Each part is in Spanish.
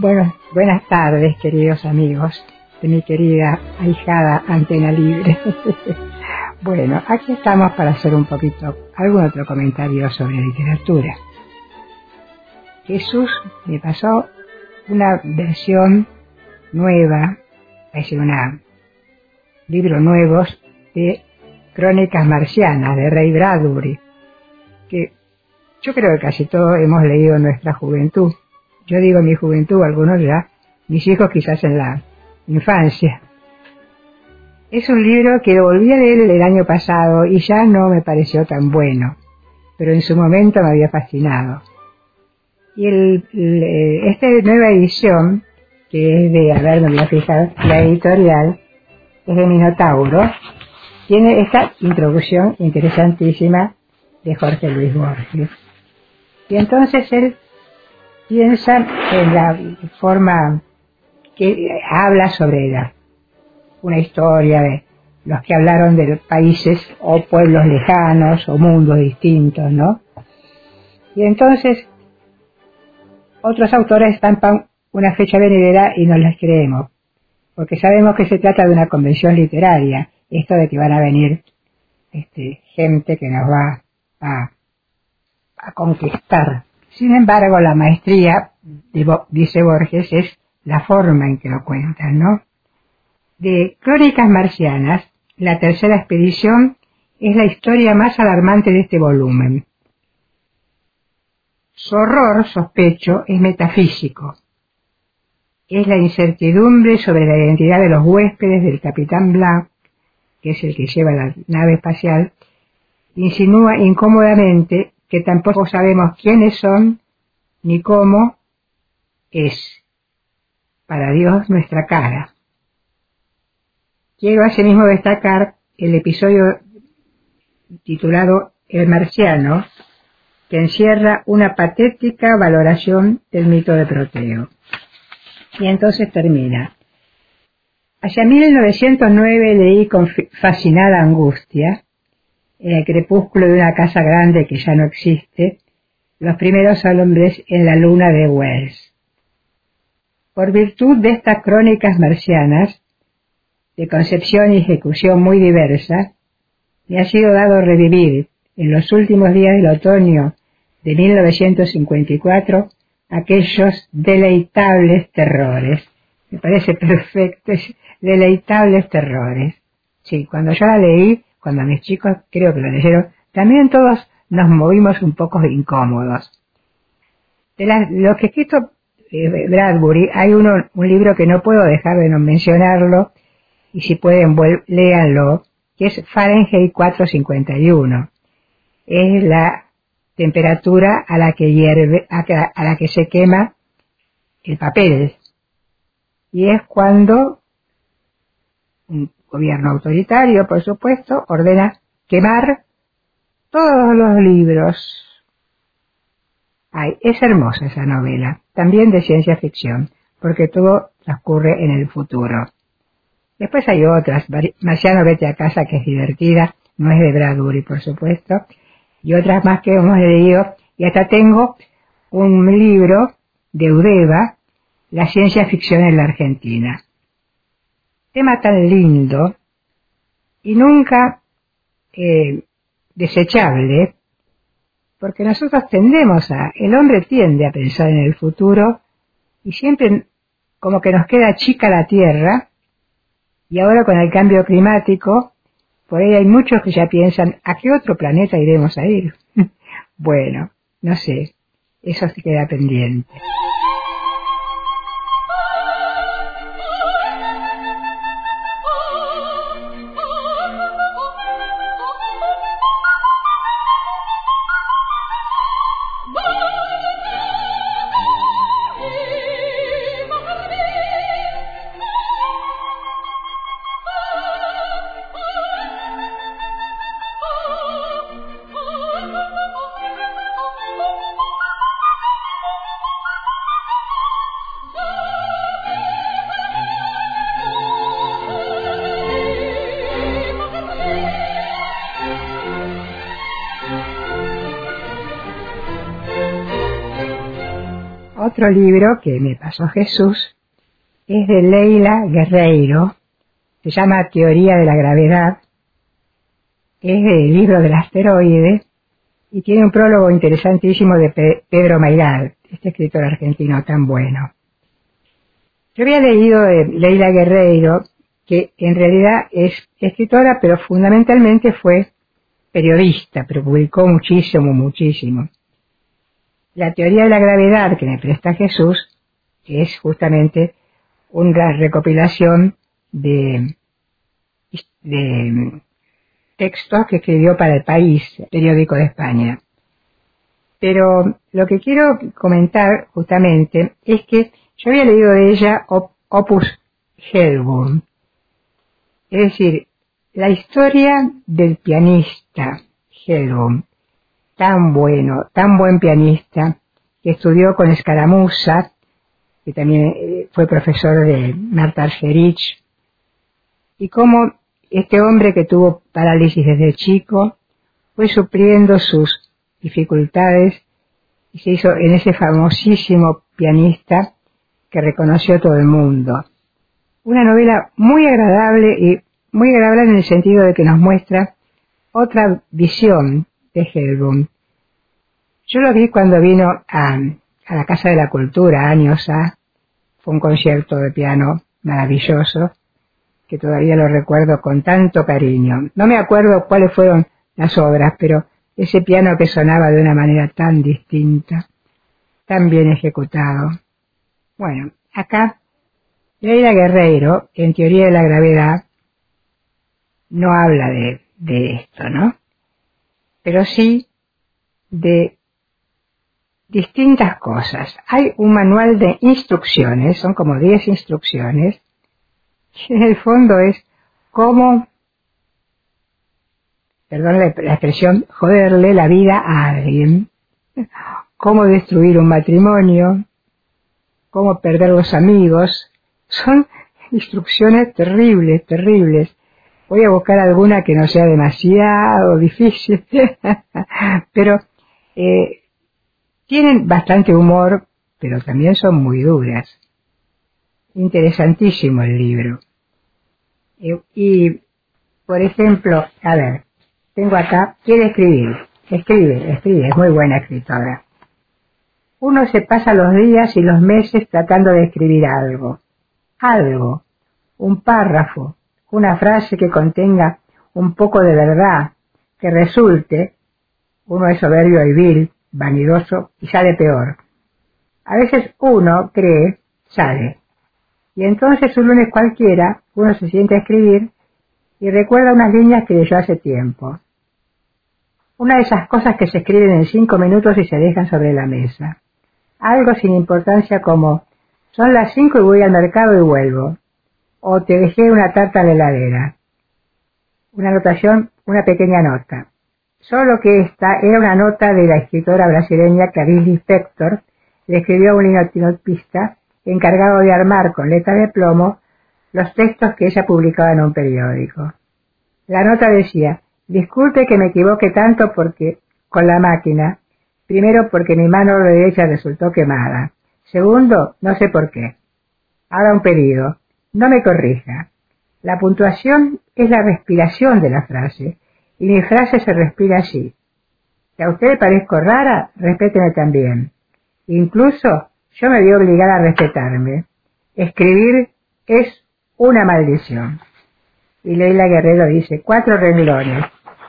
Buenas tardes, queridos amigos de mi querida ahijada Antena Libre. Bueno, aquí estamos para hacer algún otro comentario sobre literatura. Jesús me pasó una versión nueva, es decir, libros nuevos de Crónicas Marcianas de Ray Bradbury, que yo creo que casi todos hemos leído en nuestra juventud. Yo digo mi juventud, algunos ya, mis hijos quizás en la infancia. Es un libro que lo volví a leer el año pasado y ya no me pareció tan bueno, pero en su momento me había fascinado. Y esta nueva edición, que es de, me voy a fijar, la editorial, es de Minotauro, tiene esta introducción interesantísima de Jorge Luis Borges. Y entonces él piensa en la forma que habla sobre una historia de los que hablaron de países o pueblos lejanos o mundos distintos, ¿no? Y entonces otros autores estampan una fecha venidera y no las creemos, porque sabemos que se trata de una convención literaria, esto de que van a venir gente que nos va a conquistar. Sin embargo, la maestría, dice Borges, es la forma en que lo cuentan, ¿no? De Crónicas Marcianas, la tercera expedición es la historia más alarmante de este volumen. Su horror, sospecho, es metafísico. Es la incertidumbre sobre la identidad de los huéspedes del Capitán Blanc, que es el que lleva la nave espacial, insinúa incómodamente que tampoco sabemos quiénes son ni cómo es para Dios nuestra cara. Quiero asimismo destacar el episodio titulado El Marciano, que encierra una patética valoración del mito de Proteo. Y entonces termina. Hacia 1909 leí con fascinada angustia, en el crepúsculo de una casa grande que ya no existe, los primeros hombres en la luna de Wells. Por virtud de estas crónicas marcianas, de concepción y ejecución muy diversa, me ha sido dado revivir en los últimos días del otoño de 1954 aquellos deleitables terrores. Me parece perfecto, deleitables terrores. Sí, cuando yo la leí, cuando mis chicos creo que lo leyeron, también todos nos movimos un poco incómodos. De lo que ha escrito Bradbury, hay un libro que no puedo dejar de no mencionarlo, y si pueden léanlo, que es Fahrenheit 451. Es la temperatura a la que hierve, a la que se quema el papel. Y es cuando un gobierno autoritario, por supuesto, ordena quemar todos los libros. Ay, es hermosa esa novela, también de ciencia ficción, porque todo transcurre en el futuro. Después hay otras, Marciano vete a casa, que es divertida, no es de Bradbury, por supuesto, y otras más que hemos leído, y hasta tengo un libro de Udeva, La ciencia ficción en la Argentina. Tema tan lindo y nunca desechable, porque nosotros el hombre tiende a pensar en el futuro y siempre como que nos queda chica la Tierra, y ahora con el cambio climático, por ahí hay muchos que ya piensan, ¿a qué otro planeta iremos a ir? Bueno, no sé, eso se queda pendiente. Otro libro que me pasó Jesús es de Leila Guerreiro, se llama Teoría de la Gravedad, es del libro del asteroide y tiene un prólogo interesantísimo de Pedro Mayralt, este escritor argentino tan bueno. Yo había leído de Leila Guerreiro, que en realidad es escritora, pero fundamentalmente fue periodista, pero publicó muchísimo. La teoría de la gravedad que me presta Jesús es justamente una recopilación de textos que escribió para El País, periódico de España. Pero lo que quiero comentar justamente es que yo había leído de ella Opus Hellburn, es decir, la historia del pianista Hellburn, tan buen pianista, que estudió con Escaramuza, que también fue profesor de Marta Argerich, y cómo este hombre que tuvo parálisis desde chico fue supliendo sus dificultades y se hizo en ese famosísimo pianista que reconoció todo el mundo. Una novela muy agradable en el sentido de que nos muestra otra visión de Hellburn. Yo lo vi cuando vino a la Casa de la Cultura, años ha, fue un concierto de piano maravilloso, que todavía lo recuerdo con tanto cariño. No me acuerdo cuáles fueron las obras, pero ese piano que sonaba de una manera tan distinta, tan bien ejecutado. Bueno, acá Leila Guerreiro, en Teoría de la Gravedad, no habla de esto, ¿no? Pero sí de distintas cosas. Hay un manual de instrucciones, son como 10 instrucciones, y en el fondo es cómo, perdón la expresión, joderle la vida a alguien, cómo destruir un matrimonio, cómo perder los amigos. Son instrucciones terribles. Voy a buscar alguna que no sea demasiado difícil, pero tienen bastante humor, pero también son muy duras. Interesantísimo el libro. Y, por ejemplo, a ver, tengo acá, quiere escribir, escribe, es muy buena escritora. Uno se pasa los días y los meses tratando de escribir algo, un párrafo, una frase que contenga un poco de verdad, que resulte. Uno es soberbio y vil, vanidoso y sale peor. A veces uno cree, sale. Y entonces un lunes cualquiera, uno se siente a escribir y recuerda unas líneas que leyó hace tiempo. Una de esas cosas que se escriben en 5 minutos y se dejan sobre la mesa. Algo sin importancia como, son las 5 y voy al mercado y vuelvo. O te dejé una tarta en la heladera. Una anotación, una pequeña nota. Solo que esta era una nota de la escritora brasileña Clarice Lispector, le escribió a un linotipista encargado de armar con letra de plomo los textos que ella publicaba en un periódico. La nota decía, disculpe que me equivoque tanto con la máquina, primero porque mi mano derecha resultó quemada, segundo, no sé por qué. Haga un pedido, no me corrija. La puntuación es la respiración de la frase, y mi frase se respira así. Si a usted le parezco rara, respéteme también. Incluso yo me vi obligada a respetarme. Escribir es una maldición. Y Leila Guerreiro dice, 4 renglones,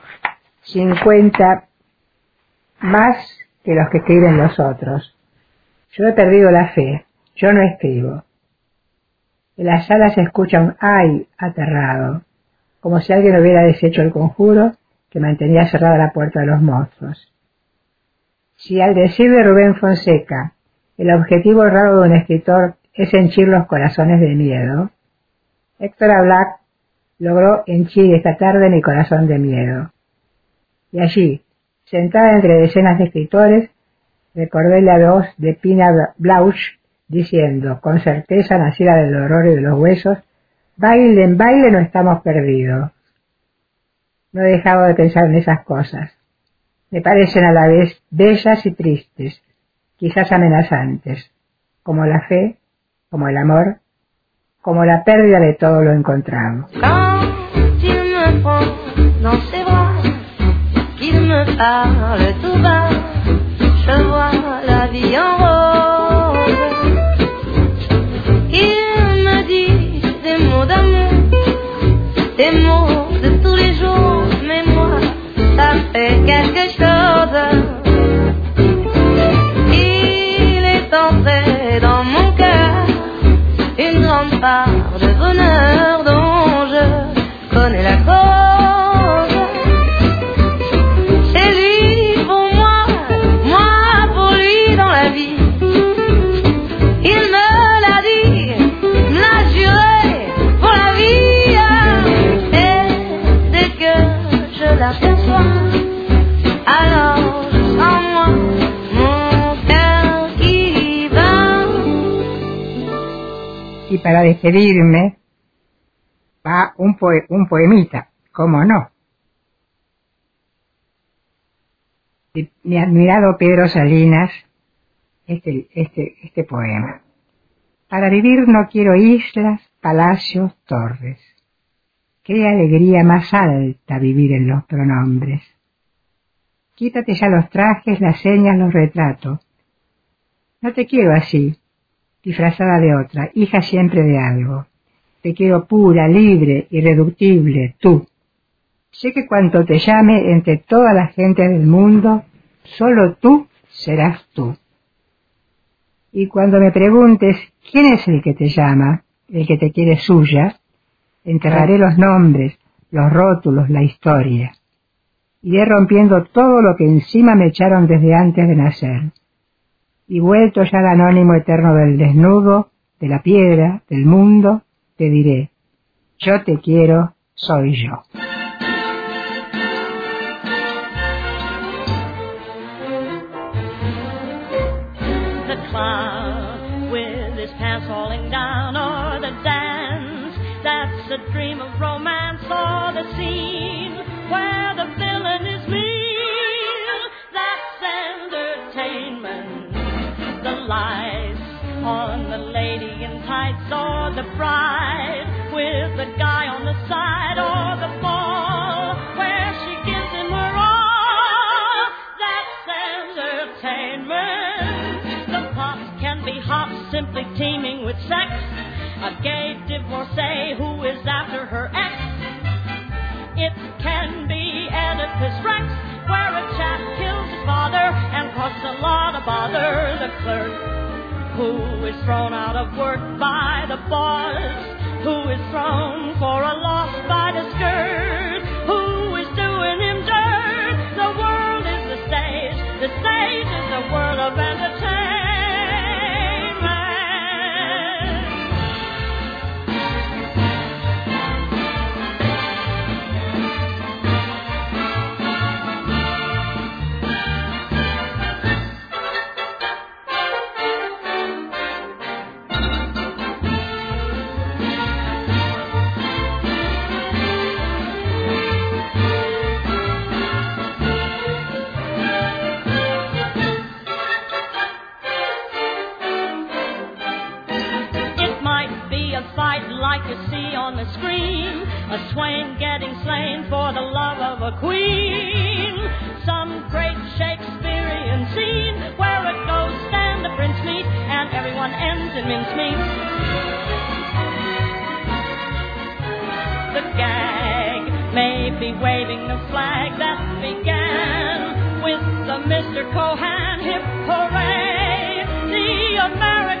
50 más que los que escriben los otros. Yo he perdido la fe, yo no escribo. En la sala se escucha un ay aterrado, como si alguien hubiera deshecho el conjuro que mantenía cerrada la puerta de los monstruos. Si al decir de Rubén Fonseca, el objetivo raro de un escritor es henchir los corazones de miedo, Héctor Black logró henchir esta tarde mi corazón de miedo. Y allí, sentada entre decenas de escritores, recordé la voz de Pina Bausch diciendo, con certeza nacida del dolor y de los huesos, baile, no estamos perdidos. No he dejado de pensar en esas cosas. Me parecen a la vez bellas y tristes, quizás amenazantes. como la fe, como el amor, como la pérdida de todo lo encontrado. Quand il me prend dans ses bras, qu'il me parle tout bas, je vois la vie en rose. Il me dit des mots d'amour, des mots de tous les jours, mais moi, ça fait quelque chose. Il est entré dans mon cœur une grande part de bonheur dont je connais la cause. C'est lui pour moi, moi pour lui dans la vie. Il me l'a dit, me l'a juré pour la vie. Et dès que je l'aperçois, alors je sens moi mon cœur qui bat. Y para despedirme va un poemita, ¿cómo no? De mi admirado Pedro Salinas, este poema. Para vivir no quiero islas, palacios, torres. Qué alegría más alta vivir en los pronombres. Quítate ya los trajes, las señas, los retratos. No te quiero así, disfrazada de otra, hija siempre de algo. Te quiero pura, libre, irreductible, tú. Sé que cuanto te llame entre toda la gente del mundo, solo tú serás tú. Y cuando me preguntes quién es el que te llama, el que te quiere suya, enterraré los nombres, los rótulos, la historia. Iré rompiendo todo lo que encima me echaron desde antes de nacer. Y vuelto ya al anónimo eterno del desnudo, de la piedra, del mundo, te diré, yo te quiero, soy yo. The clown with his pants falling down, or the dance that's a dream of romance, or the scene where the villain is mean, that's entertainment. The lights on the lady in tights, or the bride with the guy on the side, or the ball where she gives him her all, that's entertainment. The pops can be hops simply teeming with sex, a gay divorcee who is after her ex. It can be Oedipus Rex, where a chap kills his father and causes a lot of bother. The clerk who is thrown out of work by the boss, who is thrown for a loss by the skirt, who is doing him dirt. The world is the stage is the world of entertainment. Like you see on the screen, a swain getting slain for the love of a queen. Some great Shakespearean scene where a ghost and a prince meet and everyone ends in mincemeat. The gag may be waving the flag that began with the Mr. Cohan hip hooray. The American